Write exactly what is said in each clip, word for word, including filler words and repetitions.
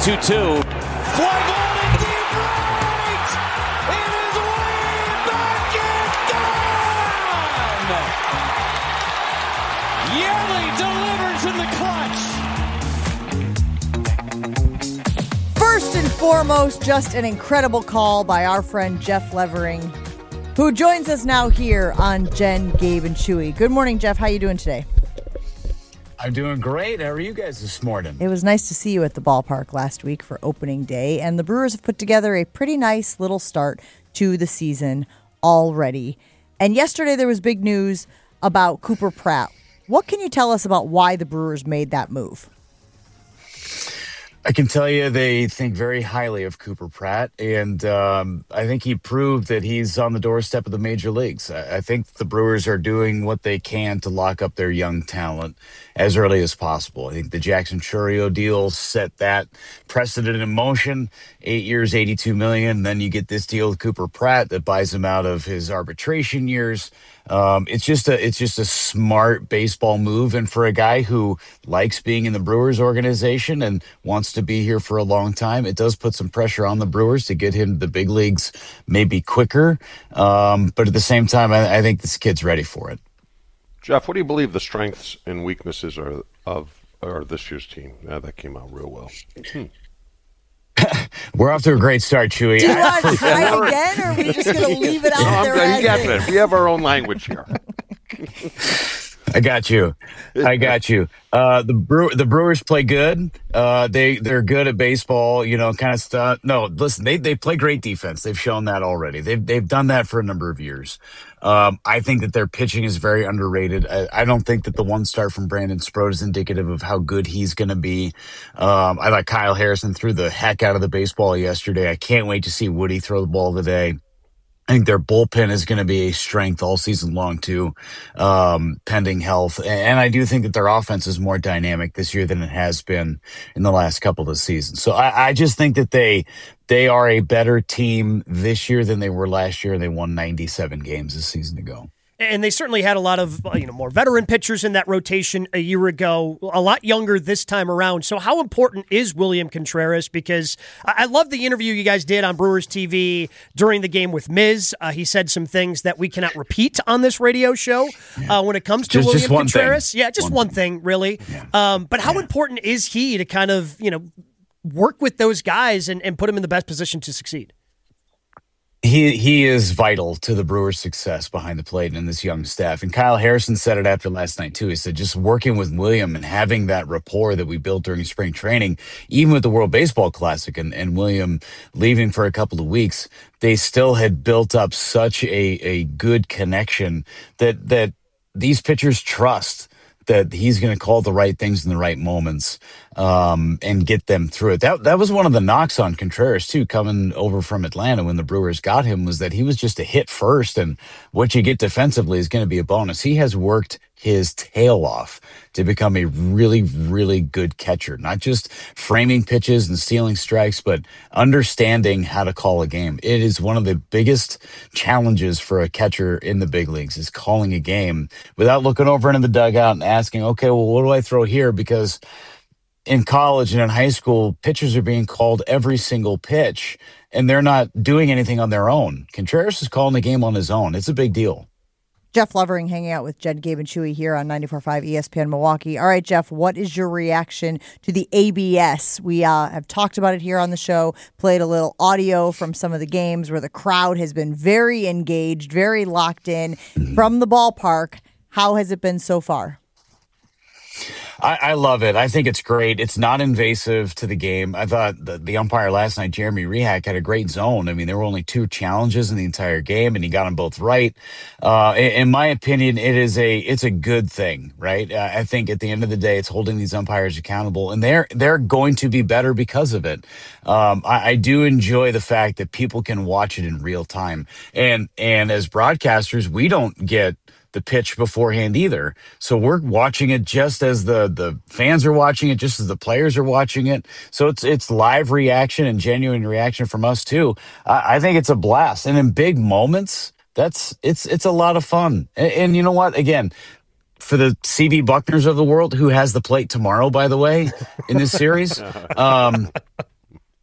two two. Fly ball to deep right! It is way back and gone! Yelly delivers in the clutch. First and foremost, just an incredible call by our friend Jeff Levering, who joins us now here on Jen, Gabe, and Chewy. Good morning, Jeff. How you doing today? I'm doing great. How are you guys this morning? It was nice to see you at the ballpark last week for opening day, and the Brewers have put together a pretty nice little start to the season already. And yesterday there was big news about Cooper Pratt. What can you tell us about why the Brewers made that move? I can tell you they think very highly of Cooper Pratt, and um, I think he proved that he's on the doorstep of the major leagues. I, I think the Brewers are doing what they can to lock up their young talent as early as possible. I think the Jackson Chourio deal set that precedent in motion. Eight years, eighty-two million dollars. Then you get this deal with Cooper Pratt that buys him out of his arbitration years. Um, it's just a it's just a smart baseball move, and for a guy who likes being in the Brewers organization and wants to be here for a long time, it does put some pressure on the Brewers to get him to the big leagues maybe quicker. Um, but at the same time, I, I think this kid's ready for it. Jeff, what do you believe the strengths and weaknesses are of are this year's team? Yeah, that came out real well. Hmm. We're off to a great start, Chewy. Do you want to try again, or are we just going to leave it out no, there? I'm, as you got is? it. We have our own language here. I got you. I got you. Uh, the Brew- the Brewers play good. Uh, they they're good at baseball. You know, kind of stuff. No, listen, they they play great defense. They've shown that already. They've they've done that for a number of years. Um, I think that their pitching is very underrated. I, I don't think that the one start from Brandon Sproat is indicative of how good he's going to be. Um, I thought Kyle Harrison threw the heck out of the baseball yesterday. I can't wait to see Woody throw the ball today. I think their bullpen is going to be a strength all season long, too, um, pending health. And I do think that their offense is more dynamic this year than it has been in the last couple of seasons. So I, I just think that they they are a better team this year than they were last year. They won ninety-seven games a season ago. And they certainly had a lot of, you know, more veteran pitchers in that rotation a year ago, a lot younger this time around. So how important is William Contreras? Because I love the interview you guys did on Brewers T V during the game with Miz. Uh, he said some things that we cannot repeat on this radio show uh, when it comes to Just- William just one Contreras. thing. Yeah, just One one thing, really. Um, but how important is he to kind of, you know, work with those guys and, and put him in the best position to succeed? He he is vital to the Brewers' success behind the plate and this young staff. And Kyle Harrison said it after last night, too. He said just working with William and having that rapport that we built during spring training, even with the World Baseball Classic and, and William leaving for a couple of weeks, they still had built up such a, a good connection that that these pitchers trust that he's going to call the right things in the right moments um, and get them through it. That that was one of the knocks on Contreras, too, coming over from Atlanta when the Brewers got him, was that he was just a hit first, and what you get defensively is going to be a bonus. He has worked his tail off to become a really, really good catcher, not just framing pitches and stealing strikes, but understanding how to call a game. It is one of the biggest challenges for a catcher in the big leagues, is calling a game without looking over into the dugout and asking, okay, well, what do I throw here? Because in college and in high school, pitchers are being called every single pitch, and they're not doing anything on their own. Contreras is calling the game on his own. It's a big deal. Jeff Levering hanging out with Jed, Gabe, and Chewy here on ninety-four point five E S P N Milwaukee. All right, Jeff, what is your reaction to the A B S? We uh, have talked about it here on the show, played a little audio from some of the games where the crowd has been very engaged, very locked in from the ballpark. How has it been so far? I, I love it. I think it's great. It's not invasive to the game. I thought the, the umpire last night, Jeremy Rehak, had a great zone. I mean, there were only two challenges in the entire game, and he got them both right. Uh, in, in my opinion, it is a it's a good thing, right? Uh, I think at the end of the day, it's holding these umpires accountable, and they're they're going to be better because of it. Um, I, I do enjoy the fact that people can watch it in real time, and and as broadcasters, we don't get the pitch beforehand either. So we're watching it just as the, the fans are watching it, just as the players are watching it. So it's it's live reaction and genuine reaction from us too. I, I think it's a blast. And in big moments, that's it's it's a lot of fun. And, and you know what? Again, for the C B Buckners of the world, who has the plate tomorrow, by the way, in this series, um,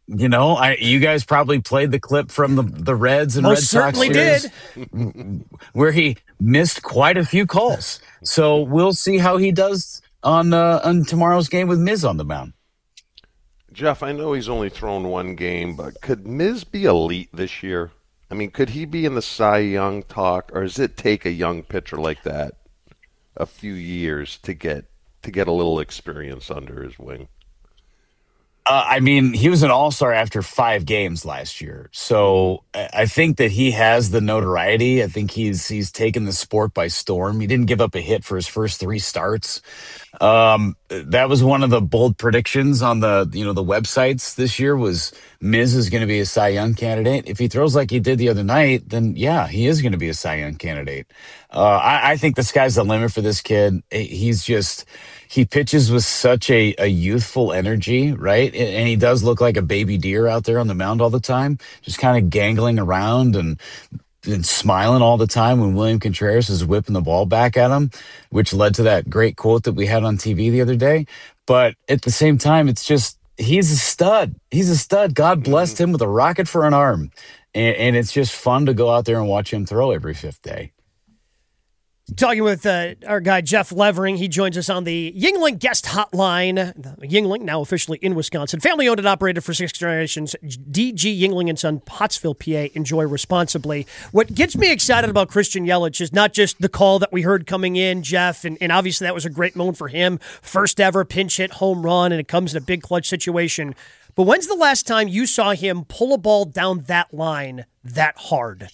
You know, I you guys probably played the clip from the, the Reds and Most Red Sox certainly series did. where he missed quite a few calls. So we'll see how he does on uh, on tomorrow's game with Miz on the mound. Jeff, I know he's only thrown one game, but could Miz be elite this year? I mean, could he be in the Cy Young talk, or does it take a young pitcher like that a few years to get to get a little experience under his wing? Uh, I mean, he was an all-star after five games last year. So I I think that he has the notoriety. I think he's he's taken the sport by storm. He didn't give up a hit for his first three starts. Um, that was one of the bold predictions on the, you know, the websites this year was Miz is going to be a Cy Young candidate. If he throws like he did the other night, then yeah, he is going to be a Cy Young candidate. Uh, I, I think the sky's the limit for this kid. He's just, he pitches with such a, a youthful energy, right? And he does look like a baby deer out there on the mound all the time, just kind of gangling around and and smiling all the time when William Contreras is whipping the ball back at him, which led to that great quote that we had on T V the other day. But at the same time, it's just, he's a stud. He's a stud. God blessed him with a rocket for an arm. And, and it's just fun to go out there and watch him throw every fifth day. Talking with uh, our guy, Jeff Levering. He joins us on the Yuengling guest hotline. Yuengling, now officially in Wisconsin. Family owned and operated for six generations. D G Yuengling and Son, Pottsville, P A. Enjoy responsibly. What gets me excited about Christian Yelich is not just the call that we heard coming in, Jeff, and, and obviously that was a great moment for him. First ever pinch hit home run, and it comes in a big clutch situation. But when's the last time you saw him pull a ball down that line that hard?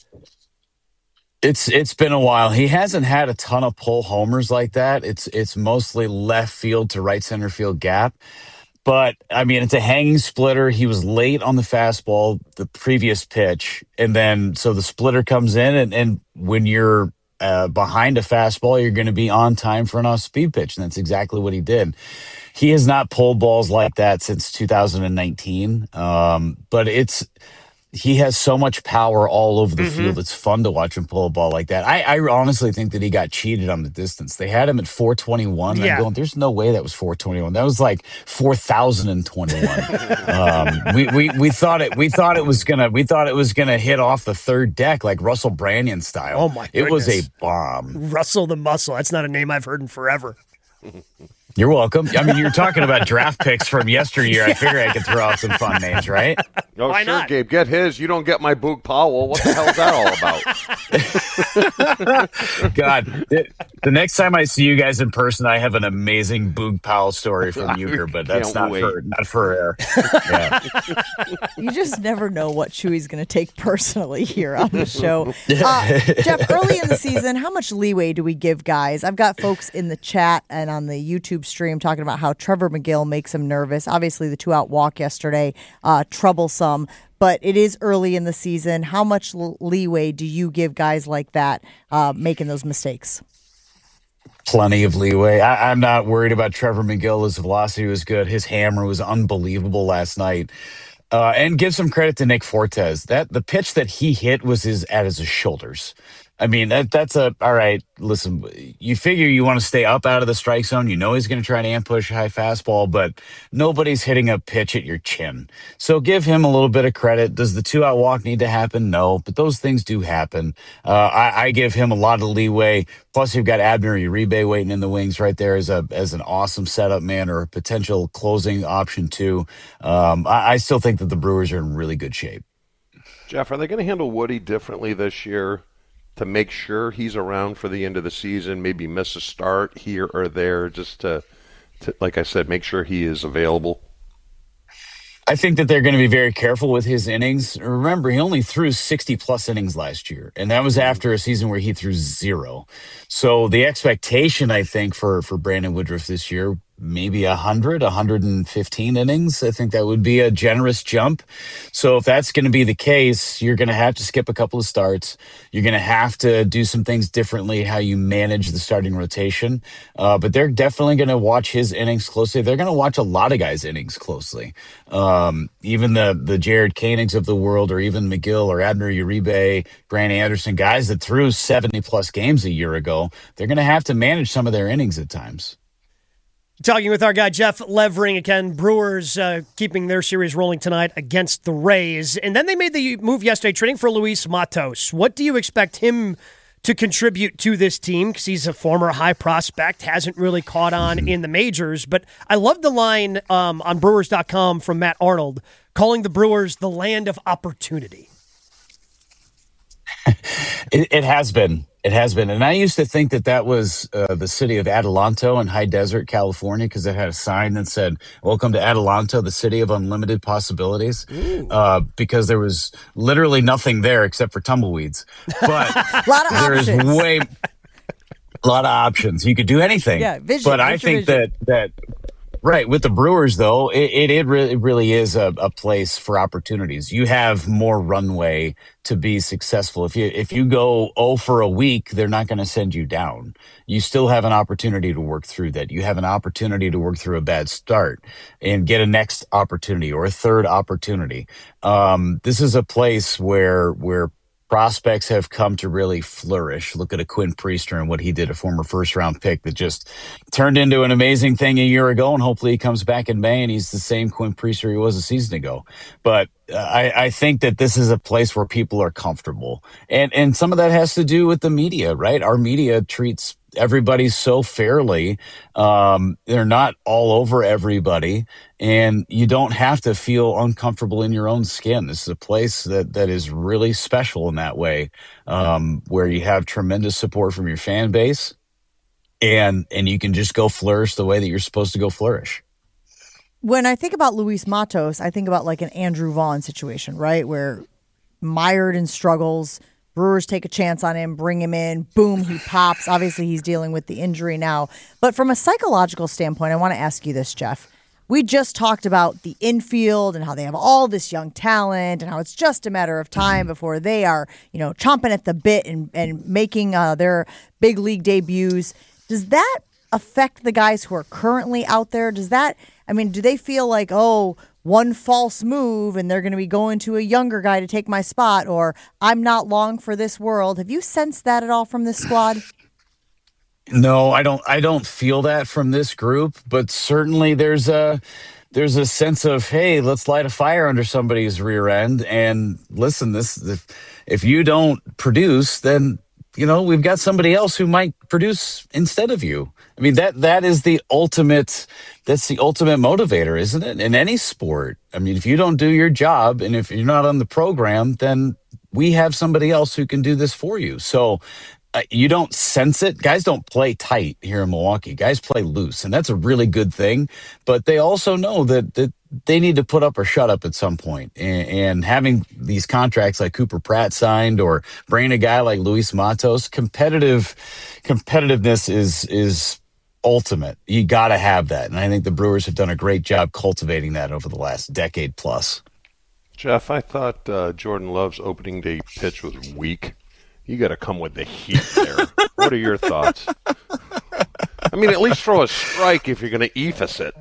It's it's been a while. He hasn't had a ton of pull homers like that. It's it's mostly left field to right center field gap. But I mean, it's a hanging splitter. He was late on the fastball the previous pitch, and then so the splitter comes in, and, and when you're uh, behind a fastball, you're going to be on time for an off-speed pitch, and that's exactly what he did. He has not pulled balls like that since two thousand nineteen, um, but it's. He has so much power all over the mm-hmm. field. It's fun to watch him pull a ball like that. I, I honestly think that he got cheated on the distance. They had him at four twenty-one. And yeah. I'm going, there's no way that was four twenty-one. That was like four thousand twenty-one. um, we, we, we thought it, we thought it was gonna, we thought it was gonna hit off the third deck like Russell Branyan style. Oh my goodness. It was a bomb. Russell the Muscle. That's not a name I've heard in forever. You're welcome. I mean, you're talking about draft picks from yesteryear. I figure I could throw out some fun names, right? Oh, Why sure, not? Gabe. Get his. You don't get my Boog Powell. What the hell is that all about? God, the, the next time I see you guys in person, I have an amazing Boog Powell story from Euchre, but that's not wait. for not for air. Yeah. You just never know what Chewy's going to take personally here on the show. Uh, Jeff, early in the season, how much leeway do we give guys? I've got folks in the chat and on the YouTube stream talking about how Trevor McGill makes him nervous. Obviously, the two-out walk yesterday, uh, troublesome, but it is early in the season. How much l- leeway do you give guys like that uh, making those mistakes? Plenty of leeway. I, I'm not worried about Trevor McGill. His velocity was good. His hammer was unbelievable last night. Uh, and give some credit to Nick Fortes. That the pitch that he hit was his at his shoulders. I mean, that that's a, all right, listen, you figure you want to stay up out of the strike zone. You know he's going to try to ambush a high fastball, but nobody's hitting a pitch at your chin. So give him a little bit of credit. Does the two-out walk need to happen? No, but those things do happen. Uh, I, I give him a lot of leeway. Plus, you've got Abner Uribe waiting in the wings right there as a as an awesome setup man or a potential closing option too. Um, I, I still think that the Brewers are in really good shape. Jeff, are they going to handle Woody differently this year to make sure he's around for the end of the season, maybe miss a start here or there, just to, to like I said, make sure he is available? I think that they're going to be very careful with his innings. Remember, he only threw sixty-plus innings last year, and that was after a season where he threw zero. So the expectation, I think, for, for Brandon Woodruff this year, maybe one hundred, one hundred fifteen innings. I think that would be a generous jump. So if that's going to be the case, you're going to have to skip a couple of starts. You're going to have to do some things differently, how you manage the starting rotation. Uh, but they're definitely going to watch his innings closely. They're going to watch a lot of guys' innings closely. Um, even the, the Jared Koenigs of the world, or even McGill or Abner Uribe, Grant Anderson, guys that threw seventy-plus games a year ago, they're going to have to manage some of their innings at times. Talking with our guy, Jeff Levering. Again, Brewers uh, keeping their series rolling tonight against the Rays. And then they made the move yesterday, trading for Luis Matos. What do you expect him to contribute to this team? Because he's a former high prospect, hasn't really caught on in the majors. But I love the line um, on Brewers dot com from Matt Arnold, calling the Brewers the land of opportunity. It, it has been. It has been. And I used to think that that was uh, the city of Adelanto in High Desert, California, because it had a sign that said, "Welcome to Adelanto, the city of unlimited possibilities," uh, because there was literally nothing there except for tumbleweeds. But A lot of there is options. way a lot of options. You could do anything. Yeah, vision, but I what's your think that vision? that right with the Brewers, though, it it, it really really is a, a place for opportunities. You have more runway to be successful. If you if you go oh for a week, they're not going to send you down. You still have an opportunity to work through that. You have an opportunity to work through a bad start and get a next opportunity or a third opportunity. Um, this is a place where where prospects have come to really flourish. Look at a Quinn Priester and what he did, a former first round pick that just turned into an amazing thing a year ago. And hopefully he comes back in May and he's the same Quinn Priester he was a season ago. But uh, I, I think that this is a place where people are comfortable. And, and some of that has to do with the media, right? Our media treats everybody so fairly. Um, they're not all over everybody, and you don't have to feel uncomfortable in your own skin. This is a place that, that is really special in that way, um, where you have tremendous support from your fan base, and, and you can just go flourish the way that you're supposed to go flourish. When I think about Luis Matos, I think about like an Andrew Vaughn situation, right? Where mired in struggles, Brewers take a chance on him, bring him in, boom, he pops. Obviously, he's dealing with the injury now. But from a psychological standpoint, I want to ask you this, Jeff. We just talked about the infield and how they have all this young talent and how it's just a matter of time before they are, you know, chomping at the bit and, and making uh, their big league debuts. Does that affect the guys who are currently out there? Does that, I mean, do they feel like, oh, one false move and they're going to be going to a younger guy to take my spot, or I'm not long for this world? Have you sensed that at all from this squad? No, I don't. I don't feel that from this group, but certainly there's a there's a sense of, hey, let's light a fire under somebody's rear end. And listen, this if, if you don't produce, then you know we've got somebody else who might produce instead of you. I mean that that is the ultimate. That's the ultimate motivator, isn't it? In any sport. I mean, if you don't do your job and if you're not on the program, then we have somebody else who can do this for you. So uh, you don't sense it. Guys don't play tight here in Milwaukee. Guys play loose, and that's a really good thing. But they also know that that they need to put up or shut up at some point. And, and having these contracts like Cooper Pratt signed, or bringing a guy like Luis Matos, competitive competitiveness is is. ultimate. You got to have that. And I think the Brewers have done a great job cultivating that over the last decade plus. Jeff, I thought uh, Jordan Love's opening day pitch was weak. You got to come with the heat there. What are your thoughts? I mean, at least throw a strike if you're going to ephus it.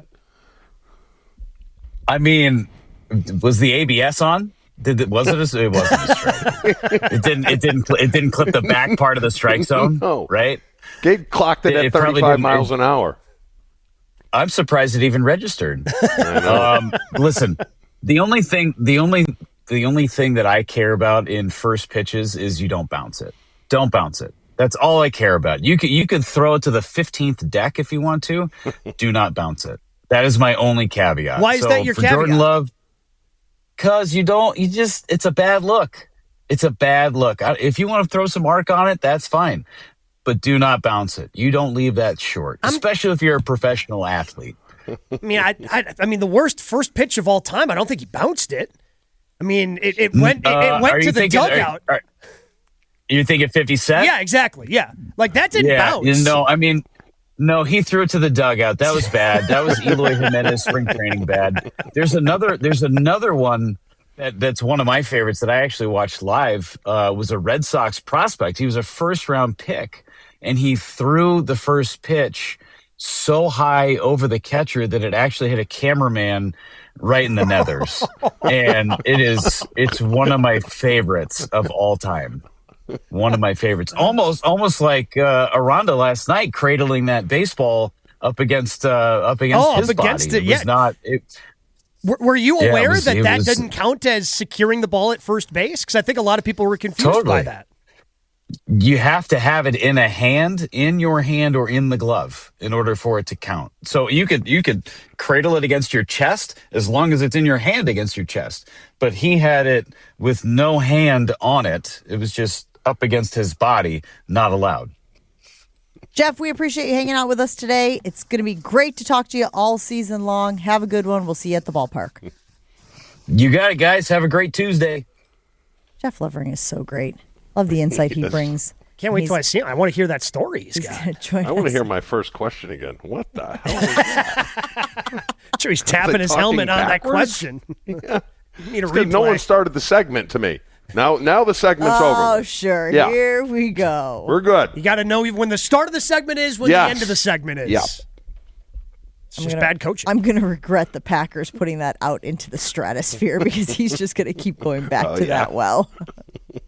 I mean, was the A B S on? Did it, was it a, it wasn't a strike. It didn't, it didn't, it didn't clip the back part of the strike zone, No. right? Gabe clocked it, It- at it probably thirty-five didn't- miles an hour. I'm surprised it even registered. I know. Um, listen, the only thing, the only, the only thing that I care about in first pitches is you don't bounce it. Don't bounce it. That's all I care about. You could, you could throw it to the fifteenth deck if you want to. Do not bounce it. That is my only caveat. Why is So that your for Jordan caveat? Love? Because you don't, you just, it's a bad look. It's a bad look. I- If you want to throw some arc on it, that's fine. But do not bounce it. You don't leave that short, especially if you're a professional athlete. I mean, I, I, I mean, the worst first pitch of all time. I don't think he bounced it. I mean, it, it went, it, Uh, it are went you to the thinking- are- dugout. are- you think at fifty cent? Yeah, exactly. Yeah, like that didn't Yeah, bounce. you know, I mean, no, he threw it to the dugout. That was bad. That was Eloy Jimenez spring training bad. There's another. There's another one that, that's one of my favorites that I actually watched live. Uh, was a Red Sox prospect. He was a first round pick, and he threw the first pitch so high over the catcher that it actually hit a cameraman right in the nethers. And it is. It's one of my favorites of all time. One of my favorites. Almost almost like uh, Aranda last night, cradling that baseball up against uh, up against Oh, his up against body. it, It yeah. was not. It, Were, were you Yeah, it aware was- that it that was- doesn't count as securing the ball at first base? Because I think a lot of people were confused by Totally. that. you have to have it in a hand, in your hand, or in the glove in order for it to count. So you could you could cradle it against your chest as long as it's in your hand against your chest. But he had it with no hand on it. It was just up against his body, not allowed. Jeff, we appreciate you hanging out with us today. It's going to be great to talk to you all season long. Have a good one. We'll see you at the ballpark. You got it, guys. Have a great Tuesday. Jeff Levering is so great. Love the insight he Yes. brings. Can't wait He's- till I see him. I want to hear that story he's He's got. going to join I want to us. hear my first question again. What the hell? Is that? Sure, he's tapping his talking helmet on that backwards? question. You need a Because no replay. one started the segment to me. Now, now the segment's Oh, over. sure. Yeah. Here we go. We're good. You got to know when the start of the segment is, when Yes. the end of the segment is. Yeah. It's I'm just gonna- bad coaching. I'm going to regret the Packers putting that out into the stratosphere because he's just going to keep going back Oh, to yeah. that well.